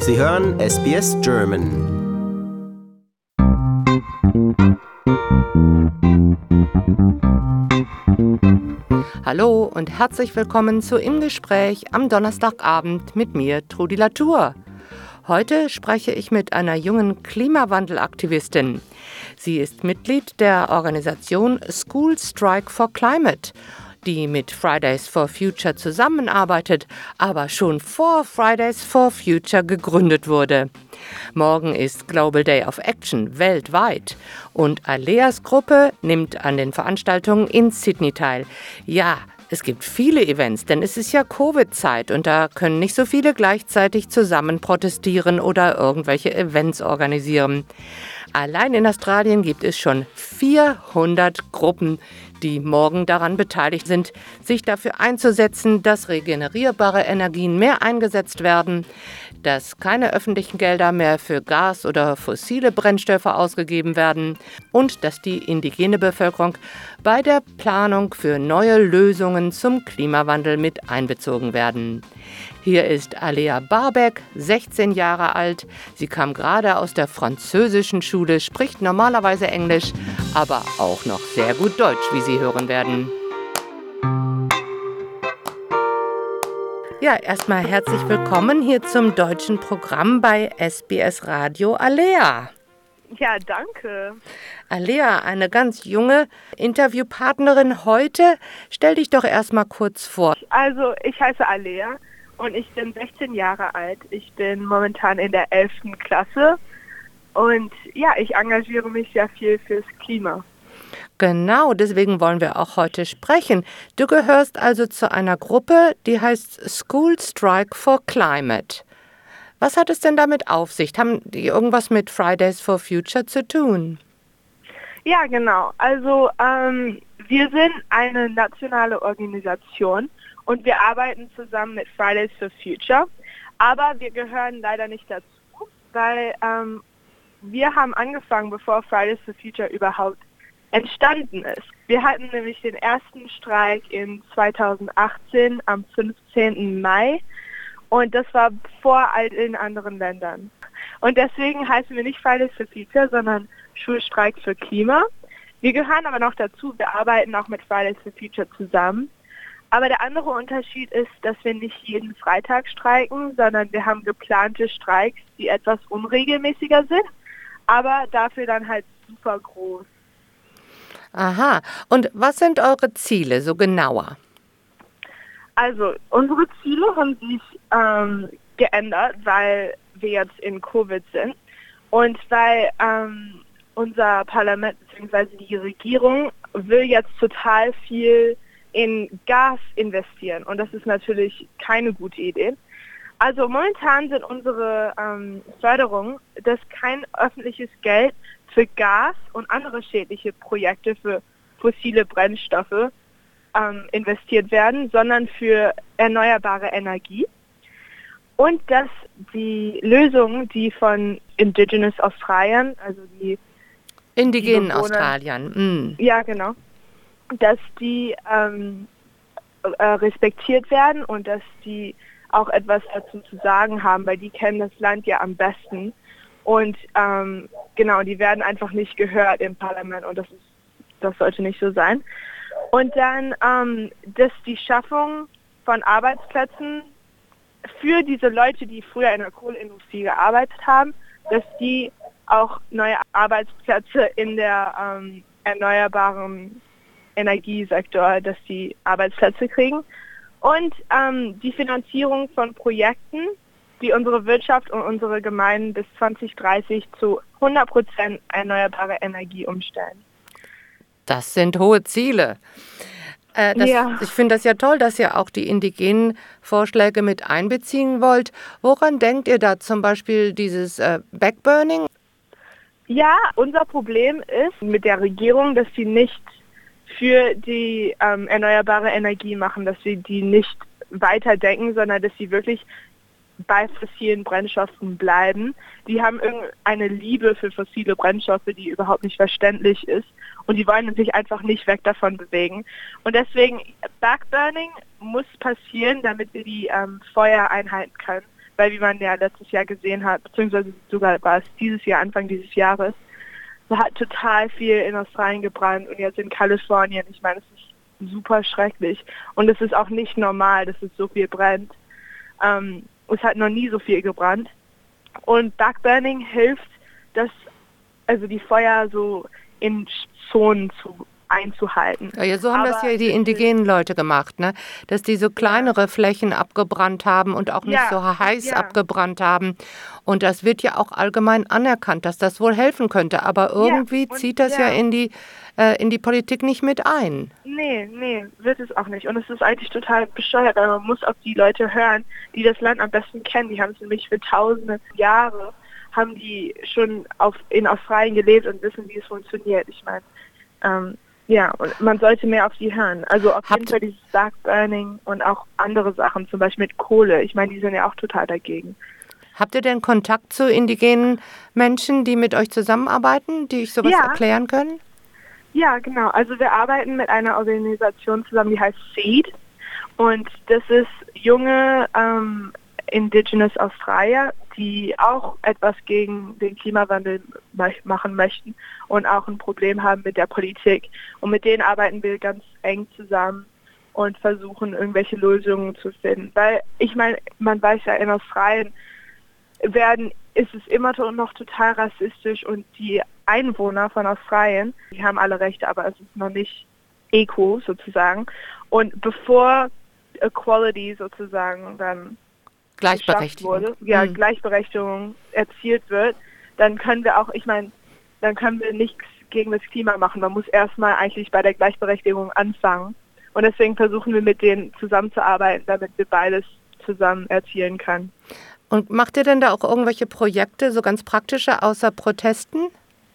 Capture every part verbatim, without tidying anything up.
Sie hören S B S German. Hallo und herzlich willkommen zu Im Gespräch am Donnerstagabend mit mir, Trudi Latour. Heute spreche ich mit einer jungen Klimawandelaktivistin. Sie ist Mitglied der Organisation School Strike for Climate, die mit Fridays for Future zusammenarbeitet, aber schon vor Fridays for Future gegründet wurde. Morgen ist Global Day of Action weltweit und Aleas Gruppe nimmt an den Veranstaltungen in Sydney teil. Ja, es gibt viele Events, denn es ist ja Covid-Zeit und da können nicht so viele gleichzeitig zusammen protestieren oder irgendwelche Events organisieren. Allein in Australien gibt es schon vierhundert Gruppen, die morgen daran beteiligt sind, sich dafür einzusetzen, dass regenerierbare Energien mehr eingesetzt werden, dass keine öffentlichen Gelder mehr für Gas oder fossile Brennstoffe ausgegeben werden und dass die indigene Bevölkerung bei der Planung für neue Lösungen zum Klimawandel mit einbezogen werden. Hier ist Alea Barbeck, sechzehn Jahre alt. Sie kam gerade aus der französischen Schule, spricht normalerweise Englisch, aber auch noch sehr gut Deutsch, wie Sie hören werden. Ja, erstmal herzlich willkommen hier zum deutschen Programm bei S B S Radio Alea. Ja, danke. Alea, eine ganz junge Interviewpartnerin heute. Stell dich doch erstmal kurz vor. Also, ich heiße Alea und ich bin sechzehn Jahre alt. Ich bin momentan in der elften Klasse und ja, ich engagiere mich sehr viel fürs Klima. Genau, deswegen wollen wir auch heute sprechen. Du gehörst also zu einer Gruppe, die heißt School Strike for Climate. Was hat es denn damit auf sich? Haben die irgendwas mit Fridays for Future zu tun? Ja, genau. Also ähm, wir sind eine nationale Organisation und wir arbeiten zusammen mit Fridays for Future. Aber wir gehören leider nicht dazu, weil ähm, wir haben angefangen, bevor Fridays for Future überhaupt entstanden ist. Wir hatten nämlich den ersten Streik in zweitausendachtzehn am fünfzehnten Mai und das war vor all den anderen Ländern. Und deswegen heißen wir nicht Fridays for Future, sondern Schulstreik für Klima. Wir gehören aber noch dazu, wir arbeiten auch mit Fridays for Future zusammen. Aber der andere Unterschied ist, dass wir nicht jeden Freitag streiken, sondern wir haben geplante Streiks, die etwas unregelmäßiger sind, aber dafür dann halt super groß. Aha. Und was sind eure Ziele so genauer? Also unsere Ziele haben sich ähm, geändert, weil wir jetzt in Covid sind und weil ähm, unser Parlament bzw. die Regierung will jetzt total viel in Gas investieren und das ist natürlich keine gute Idee. Also momentan sind unsere ähm, Förderungen, dass kein öffentliches Geld für Gas und andere schädliche Projekte für fossile Brennstoffe ähm, investiert werden, sondern für erneuerbare Energie. Und dass die Lösungen, die von Indigenous Australien, also die indigenen die Bewohner, Australiern, mm. ja genau, dass die ähm, äh, respektiert werden und dass die auch etwas dazu zu sagen haben, weil die kennen das Land ja am besten. Und ähm, genau, die werden einfach nicht gehört im Parlament und das ist, das sollte nicht so sein. Und dann, ähm, dass die Schaffung von Arbeitsplätzen für diese Leute, die früher in der Kohleindustrie gearbeitet haben, dass die auch neue Arbeitsplätze in der ähm, erneuerbaren Energiesektor, dass die Arbeitsplätze kriegen. Und ähm, die Finanzierung von Projekten, die unsere Wirtschaft und unsere Gemeinden bis zwanzig dreißig zu hundert Prozent erneuerbare Energie umstellen. Das sind hohe Ziele. Äh, das, ja. Ich finde das ja toll, dass ihr auch die indigenen Vorschläge mit einbeziehen wollt. Woran denkt ihr da zum Beispiel dieses äh, Backburning? Ja, unser Problem ist mit der Regierung, dass sie nicht für die ähm, erneuerbare Energie machen, dass sie die nicht weiterdenken, sondern dass sie wirklich bei fossilen Brennstoffen bleiben. Die haben irgendeine Liebe für fossile Brennstoffe, die überhaupt nicht verständlich ist. Und die wollen sich einfach nicht weg davon bewegen. Und deswegen, Backburning muss passieren, damit wir die ähm, Feuer einhalten können. weil wie man ja letztes Jahr gesehen hat, beziehungsweise sogar war es dieses Jahr, Anfang dieses Jahres, da hat total viel in Australien gebrannt und jetzt in Kalifornien. Ich meine, es ist super schrecklich und es ist auch nicht normal, dass es so viel brennt. Ähm, es hat noch nie so viel gebrannt und Backburning hilft, dass also die Feuer so in Zonen zu einzuhalten. Ja, ja, so haben Aber das ja die indigenen Leute gemacht, ne? Dass die so kleinere ja. Flächen abgebrannt haben und auch nicht ja, so heiß ja. abgebrannt haben. Und das wird ja auch allgemein anerkannt, dass das wohl helfen könnte. Aber irgendwie ja, und, zieht das ja, ja in die äh, in die Politik nicht mit ein. Nee, nee, wird es auch nicht. Und es ist eigentlich total bescheuert, weil man muss auf die Leute hören, die das Land am besten kennen. Die haben es nämlich für tausende Jahre, haben die schon auf, in Australien gelebt und wissen, wie es funktioniert. Ich meine, ähm, ja, und man sollte mehr auf die hören. Also auf Habt jeden Fall dieses Backburning und auch andere Sachen, zum Beispiel mit Kohle. Ich meine, die sind ja auch total dagegen. Habt ihr denn Kontakt zu indigenen Menschen, die mit euch zusammenarbeiten, die euch sowas ja. erklären können? Ja, genau. Also wir arbeiten mit einer Organisation zusammen, die heißt SEED. Und das ist junge ähm, Indigenous Australier, die auch etwas gegen den Klimawandel machen möchten und auch ein Problem haben mit der Politik. Und mit denen arbeiten wir ganz eng zusammen und versuchen, irgendwelche Lösungen zu finden. Weil, ich meine, man weiß ja, in Australien werden, ist es immer noch total rassistisch und die Einwohner von Australien, die haben alle Rechte, aber es ist noch nicht eco sozusagen. Und bevor Equality sozusagen dann Gleichberechtigung. Wurde, ja, mhm. Gleichberechtigung erzielt wird, dann können wir auch, ich meine, dann können wir nichts gegen das Klima machen. Man muss erstmal eigentlich bei der Gleichberechtigung anfangen. Und deswegen versuchen wir mit denen zusammenzuarbeiten, damit wir beides zusammen erzielen können. Und macht ihr denn da auch irgendwelche Projekte, so ganz praktische, außer Protesten?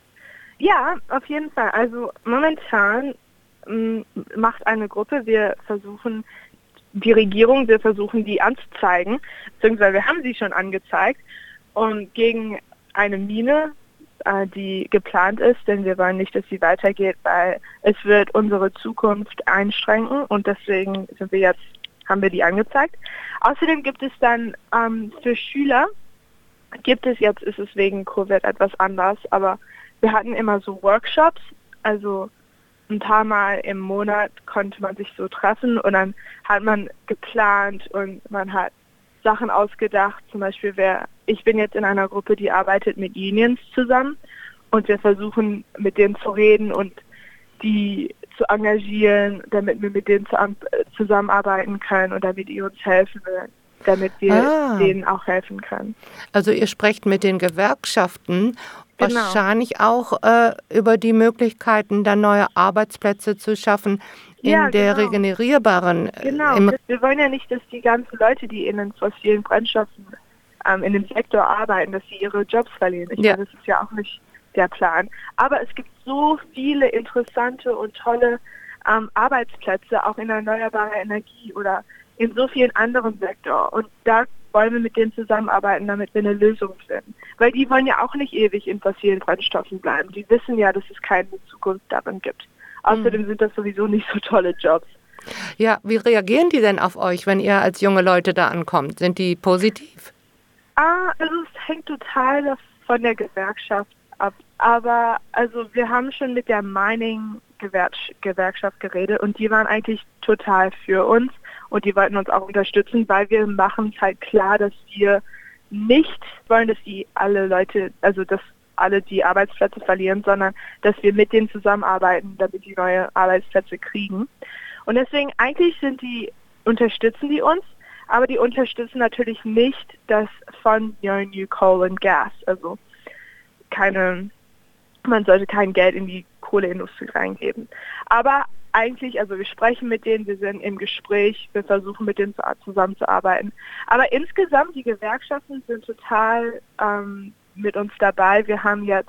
Ja, auf jeden Fall. Also momentan m, macht eine Gruppe, wir versuchen die Regierung, wir versuchen die anzuzeigen, beziehungsweise wir haben sie schon angezeigt und gegen eine Mine, äh, die geplant ist, denn wir wollen nicht, dass sie weitergeht, weil es wird unsere Zukunft einschränken und deswegen sind wir jetzt, haben wir die angezeigt. Außerdem gibt es dann ähm, für Schüler, gibt es jetzt, ist es wegen Covid etwas anders, aber wir hatten immer so Workshops, also ein paar Mal im Monat konnte man sich so treffen und dann hat man geplant und man hat Sachen ausgedacht. Zum Beispiel, wer, ich bin jetzt in einer Gruppe, die arbeitet mit Unions zusammen und wir versuchen mit denen zu reden und die zu engagieren, damit wir mit denen zusammenarbeiten können und damit die uns helfen will, damit wir ah. denen auch helfen können. Also ihr sprecht mit den Gewerkschaften genau. wahrscheinlich auch äh, über die Möglichkeiten, da neue Arbeitsplätze zu schaffen in ja, der genau. regenerierbaren. Genau, Im wir wollen ja nicht, dass die ganzen Leute, die in den fossilen Brennstoffen ähm, in dem Sektor arbeiten, dass sie ihre Jobs verlieren. Ich ja. meine, das ist ja auch nicht der Plan. Aber es gibt so viele interessante und tolle ähm, Arbeitsplätze, auch in erneuerbarer Energie oder in so vielen anderen Sektoren. Und da wollen wir mit denen zusammenarbeiten, damit wir eine Lösung finden. Weil die wollen ja auch nicht ewig in fossilen Brennstoffen bleiben. Die wissen ja, dass es keine Zukunft darin gibt. Außerdem mhm. sind das sowieso nicht so tolle Jobs. Ja, wie reagieren die denn auf euch, wenn ihr als junge Leute da ankommt? Sind die positiv? Ah, also es hängt total von der Gewerkschaft ab. Aber also wir haben schon mit der Mining-Gewerkschaft geredet und die waren eigentlich total für uns. Und die wollten uns auch unterstützen, weil wir machen es halt klar, dass wir nicht wollen, dass die alle Leute, also dass alle die Arbeitsplätze verlieren, sondern dass wir mit denen zusammenarbeiten, damit die neue Arbeitsplätze kriegen. Und deswegen eigentlich sind die, unterstützen die uns, aber die unterstützen natürlich nicht das von Your New Coal and Gas. Also keine, man sollte kein Geld in die Kohleindustrie reingeben. Aber eigentlich, also wir sprechen mit denen, wir sind im Gespräch, wir versuchen mit denen zusammenzuarbeiten. Aber insgesamt, die Gewerkschaften sind total ähm, mit uns dabei. Wir haben jetzt,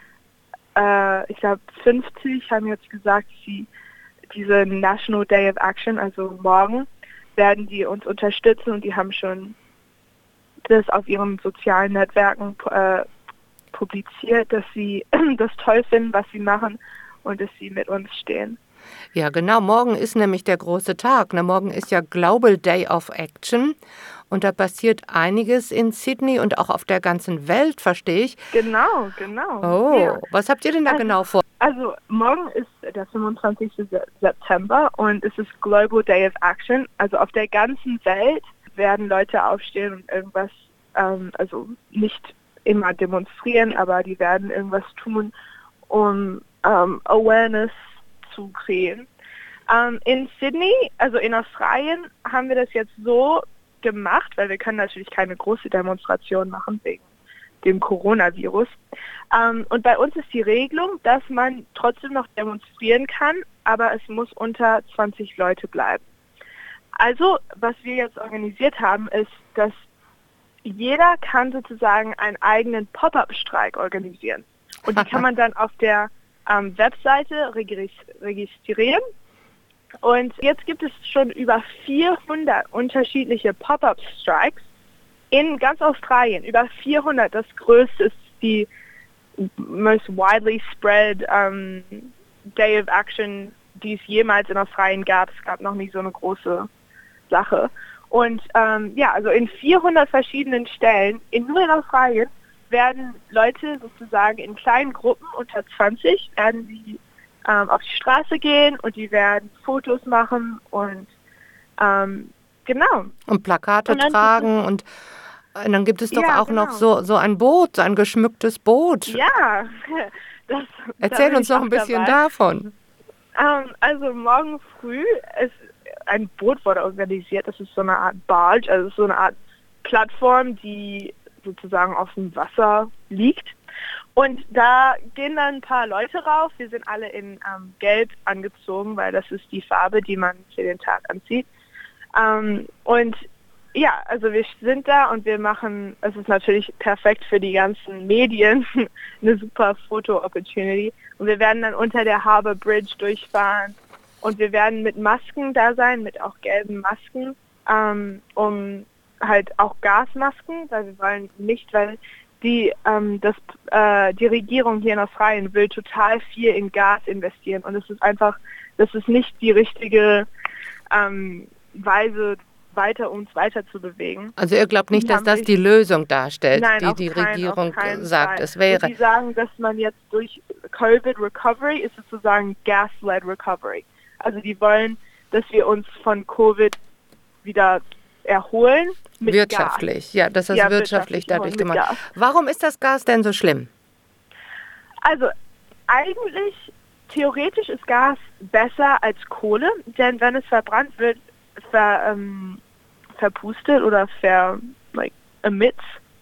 äh, ich glaube fünfzig haben jetzt gesagt, sie diese National Day of Action, also morgen, werden die uns unterstützen und die haben schon das auf ihren sozialen Netzwerken äh, publiziert, dass sie das toll finden, was sie machen und dass sie mit uns stehen. Ja, genau. Morgen ist nämlich der große Tag. Ne? Morgen ist ja Global Day of Action. Und da passiert einiges in Sydney und auch auf der ganzen Welt, verstehe ich. Genau, genau. Oh, ja. Was habt ihr denn da also, genau vor? Also morgen ist der fünfundzwanzigste September und es ist Global Day of Action. Also auf der ganzen Welt werden Leute aufstehen und irgendwas, ähm, also nicht immer demonstrieren, aber die werden irgendwas tun, um ähm, Awareness zu kreieren. Ähm, in Sydney, also in Australien, haben wir das jetzt so gemacht, weil wir können natürlich keine große Demonstration machen wegen dem Coronavirus. Ähm, und bei uns ist die Regelung, dass man trotzdem noch demonstrieren kann, aber es muss unter zwanzig Leute bleiben. Also, was wir jetzt organisiert haben, ist, dass jeder kann sozusagen einen eigenen Pop-up-Streik organisieren. Und die kann man dann auf der ähm, Webseite registrieren. Und jetzt gibt es schon über vierhundert unterschiedliche Pop-up-Strikes in ganz Australien. Über vierhundert, das größte ist die most widely spread um, Day of Action, die es jemals in Australien gab. Es gab noch nie so eine große Sache. Und ähm, ja, also in vierhundert verschiedenen Stellen, in, nur in Australien, werden Leute sozusagen in kleinen Gruppen unter zwanzig, werden sie ähm, auf die Straße gehen und die werden Fotos machen und ähm, genau. Und Plakate und tragen und, und dann gibt es doch ja, auch genau. noch so, so ein Boot, so ein geschmücktes Boot. Ja, das, Erzähl da uns noch ein bisschen dabei. davon. Ähm, also morgen früh ist ein Boot wurde organisiert. Das ist so eine Art Barge, also so eine Art Plattform, die sozusagen auf dem Wasser liegt. Und da gehen dann ein paar Leute rauf. Wir sind alle in ähm, Gelb angezogen, weil das ist die Farbe, die man für den Tag anzieht. Ähm, und ja, also wir sind da und wir machen, es ist natürlich perfekt für die ganzen Medien, eine super Foto-Opportunity. Und wir werden dann unter der Harbour Bridge durchfahren und wir werden mit Masken da sein, mit auch gelben Masken, ähm, um halt auch Gasmasken, weil wir wollen nicht, weil die ähm, das äh, die Regierung hier in Australien will total viel in Gas investieren und es ist einfach, das ist nicht die richtige ähm, Weise, weiter uns weiter zu bewegen. Also ihr glaubt nicht, Die dass haben das sich- die Lösung darstellt, Nein, die auf die keinen- Regierung auf keinen sagt, Fall. es wäre. Und die sagen, dass man jetzt durch Covid Recovery ist sozusagen Gas-led Recovery. Also die wollen, dass wir uns von Covid wieder erholen mit Wirtschaftlich, ja, dass das Ja, wirtschaftlich wirtschaftlich dadurch mit gemacht. Gas. Warum ist das Gas denn so schlimm? Gas. Also eigentlich, theoretisch ist Gas besser als Kohle, denn wenn es verbrannt wird, ver, ähm, verpustet oder ver, like, emits.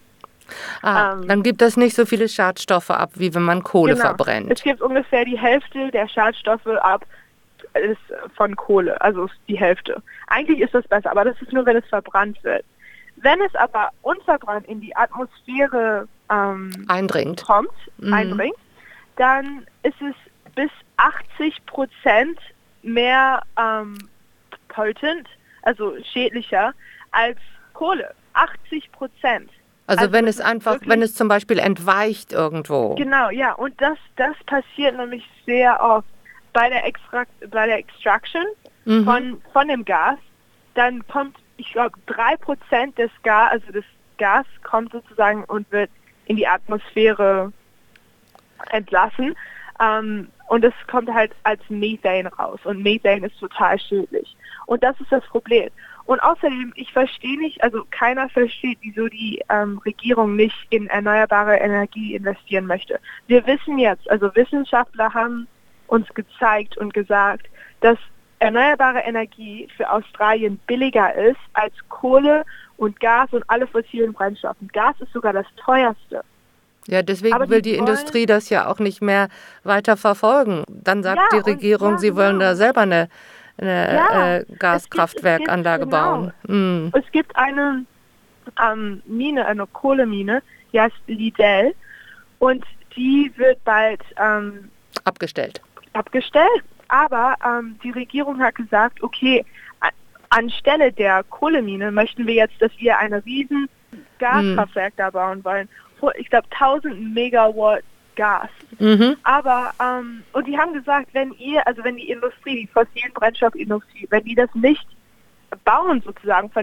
Ah, Ähm, dann gibt es nicht so viele Schadstoffe ab, wie wenn man Kohle Genau. verbrennt. Es gibt ungefähr die Hälfte der Schadstoffe ab ist von Kohle, also ist die Hälfte. Eigentlich ist das besser, aber das ist nur, wenn es verbrannt wird. Wenn es aber unverbrannt in die Atmosphäre ähm, Eindringt. kommt, Mhm. eindringt, dann ist es bis achtzig Prozent mehr ähm, potent, also schädlicher als Kohle. achtzig Prozent. Also, Also wenn das es ist einfach, wirklich- wenn es zum Beispiel entweicht irgendwo. Genau, ja. Und das, das passiert nämlich sehr oft bei der, Extra bei der Extraction Mhm. von, von dem Gas. Dann kommt, ich glaube, drei Prozent des Gas, also das Gas kommt sozusagen und wird in die Atmosphäre entlassen. Ähm, und es kommt halt als Methan raus. Und Methan ist total schädlich. Und das ist das Problem. Und außerdem, ich verstehe nicht, also keiner versteht, wieso die ähm, Regierung nicht in erneuerbare Energie investieren möchte. Wir wissen jetzt, also Wissenschaftler haben uns gezeigt und gesagt, dass erneuerbare Energie für Australien billiger ist als Kohle und Gas und alle fossilen Brennstoffe. Gas ist sogar das teuerste. Ja, deswegen Aber will die die wollen- Industrie das ja auch nicht mehr weiter verfolgen. Dann sagt Ja, die und- Regierung, ja, sie wollen genau. da selber eine, eine Ja, äh, Gaskraftwerkanlage es gibt- es gibt- bauen. Mm. Es gibt eine ähm, Mine, eine Kohlemine, die heißt Liddell und die wird bald ähm, Abgestellt. abgestellt, aber ähm, die Regierung hat gesagt, okay, a- anstelle der Kohlemine möchten wir jetzt, dass wir eine riesen Gaskraftwerk da bauen wollen. Vor- Ich glaube tausend Megawatt Gas. Mhm. Aber, ähm, und die haben gesagt, wenn ihr, also wenn die Industrie, die fossilen Brennstoffindustrie, wenn die das nicht bauen sozusagen von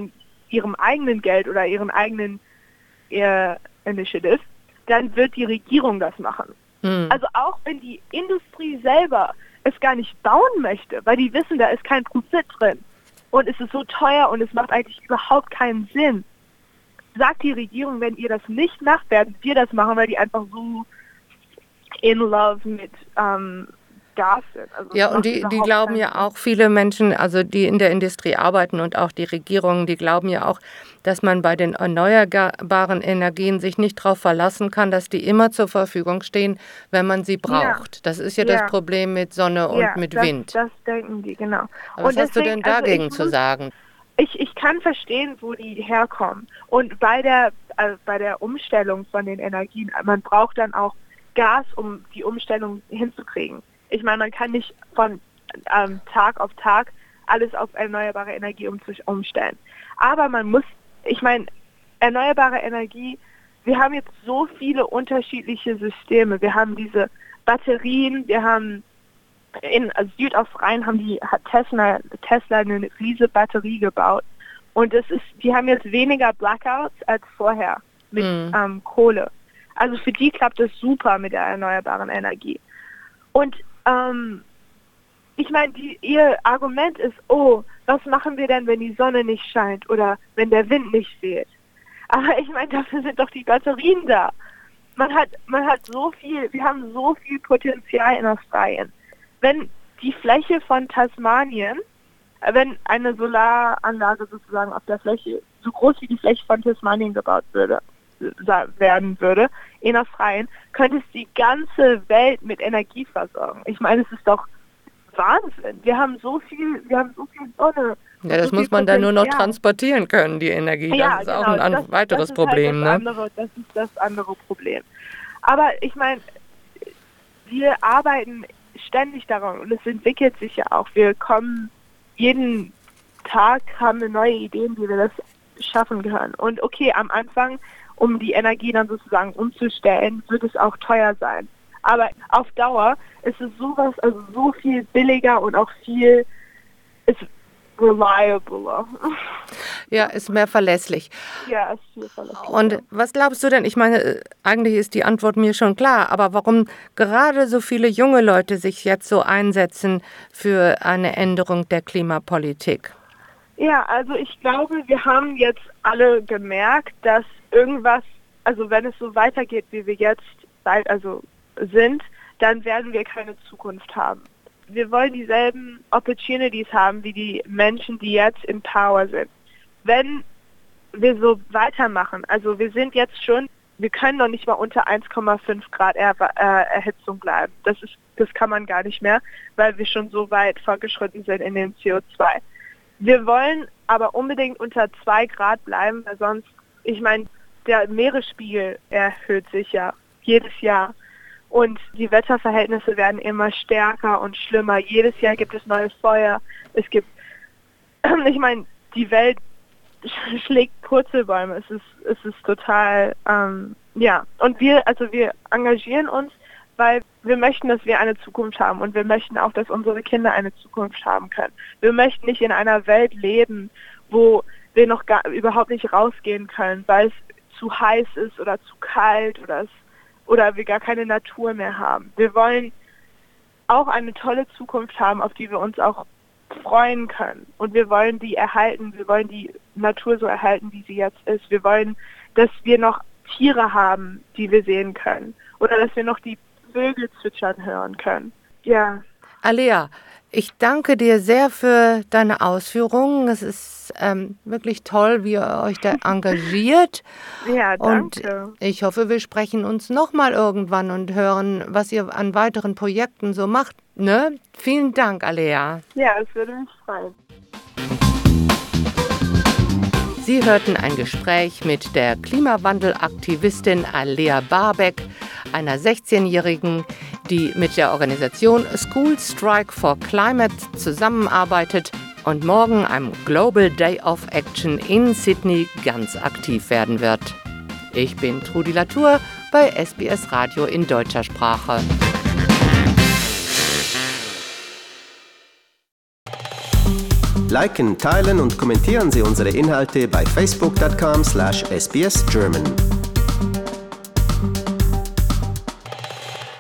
ihrem eigenen Geld oder ihren eigenen äh, Initiative, dann wird die Regierung das machen. Hm. Also auch wenn die Industrie selber es gar nicht bauen möchte, weil die wissen, da ist kein Profit drin und es ist so teuer und es macht eigentlich überhaupt keinen Sinn, sagt die Regierung, wenn ihr das nicht macht, werden wir das machen, weil die einfach so in love mit ähm, Gas sind. Also Ja, es und macht die, die überhaupt glauben keinen ja Sinn. auch, viele Menschen, also die in der Industrie arbeiten und auch die Regierungen, die glauben ja auch, dass man bei den erneuerbaren Energien sich nicht darauf verlassen kann, dass die immer zur Verfügung stehen, wenn man sie braucht. Das ist ja, Ja. das Problem mit Sonne und Ja, mit das, Wind. das denken die, genau. Aber was und hast du deswegen, denn dagegen also ich zu muss, sagen? Ich, ich kann verstehen, wo die herkommen. Und bei der, äh, bei der Umstellung von den Energien, man braucht dann auch Gas, um die Umstellung hinzukriegen. Ich meine, man kann nicht von ähm, Tag auf Tag alles auf erneuerbare Energie um, umstellen. Aber man muss, ich meine, erneuerbare Energie, wir haben jetzt so viele unterschiedliche Systeme. Wir haben diese Batterien, wir haben in Südaustralien haben die hat Tesla, Tesla eine riesige Batterie gebaut. Und das ist, die haben jetzt weniger Blackouts als vorher mit Mhm. ähm, Kohle. Also für die klappt es super mit der erneuerbaren Energie. Und ähm, ich meine, die, ihr Argument ist, oh, was machen wir denn, wenn die Sonne nicht scheint oder wenn der Wind nicht weht? Aber ich meine, dafür sind doch die Batterien da. Man hat, man hat so viel, wir haben so viel Potenzial in Australien. Wenn die Fläche von Tasmanien, äh, wenn eine Solaranlage sozusagen auf der Fläche, so groß wie die Fläche von Tasmanien gebaut würde, sa- werden würde, in Australien, könnte es die ganze Welt mit Energie versorgen. Ich meine, es ist doch Wahnsinn. Wir haben so viel, wir haben so viel Sonne. Ja, das so muss viel man dann nur noch Potenzial. transportieren können, die Energie. Das Ja, ist auch genau. ein an- das, weiteres das ist Problem. Halt das, Ne? andere, das ist das andere Problem. Aber ich meine, wir arbeiten ständig daran und es entwickelt sich ja auch. Wir kommen jeden Tag, haben wir neue Ideen, wie wir das schaffen können. Und okay, am Anfang, um die Energie dann sozusagen umzustellen, wird es auch teuer sein. Aber auf Dauer ist es sowas, also so viel billiger und auch viel, ist reliabler. Ja, ist mehr verlässlich. Ja, ist viel verlässlicher. Und was glaubst du denn? Ich meine, äh, eigentlich ist die Antwort mir schon klar, aber warum gerade so viele junge Leute sich jetzt so einsetzen für eine Änderung der Klimapolitik? Ja, also ich glaube, wir haben jetzt alle gemerkt, dass irgendwas, also wenn es so weitergeht, wie wir jetzt bald also sind, dann werden wir keine Zukunft haben. Wir wollen dieselben Opportunities haben wie die Menschen, die jetzt in Power sind. Wenn wir so weitermachen, also wir sind jetzt schon, wir können noch nicht mal unter eins Komma fünf Grad er, äh, Erhitzung bleiben. Das ist, das kann man gar nicht mehr, weil wir schon so weit fortgeschritten sind in dem C O zwei. Wir wollen aber unbedingt unter zwei Grad bleiben, weil sonst, ich meine, der Meeresspiegel erhöht sich ja jedes Jahr. Und die Wetterverhältnisse werden immer stärker und schlimmer. Jedes Jahr gibt es neue Feuer. Es gibt, ich meine, die Welt schlägt Purzelbäume. Es ist, es ist total, ähm, ja. Und wir, also wir engagieren uns, weil wir möchten, dass wir eine Zukunft haben und wir möchten auch, dass unsere Kinder eine Zukunft haben können. Wir möchten nicht in einer Welt leben, wo wir noch gar, überhaupt nicht rausgehen können, weil es zu heiß ist oder zu kalt oder es oder wir gar keine Natur mehr haben. Wir wollen auch eine tolle Zukunft haben, auf die wir uns auch freuen können. Und wir wollen die erhalten, wir wollen die Natur so erhalten, wie sie jetzt ist. Wir wollen, dass wir noch Tiere haben, die wir sehen können. Oder dass wir noch die Vögel zwitschern hören können. Ja. Alea, ich danke dir sehr für deine Ausführungen. Es ist ähm, wirklich toll, wie ihr euch da engagiert. Ja, Und danke. ich hoffe, wir sprechen uns nochmal irgendwann und hören, was ihr an weiteren Projekten so macht. Ne? Vielen Dank, Alea. Ja, es würde mich freuen. Sie hörten ein Gespräch mit der Klimawandelaktivistin Alea Barbeck, einer sechzehnjährigen, die mit der Organisation School Strike for Climate zusammenarbeitet und morgen am Global Day of Action in Sydney ganz aktiv werden wird. Ich bin Trudi Latour bei S B S Radio in deutscher Sprache. Liken, teilen und kommentieren Sie unsere Inhalte bei facebook dot com slash s b s german.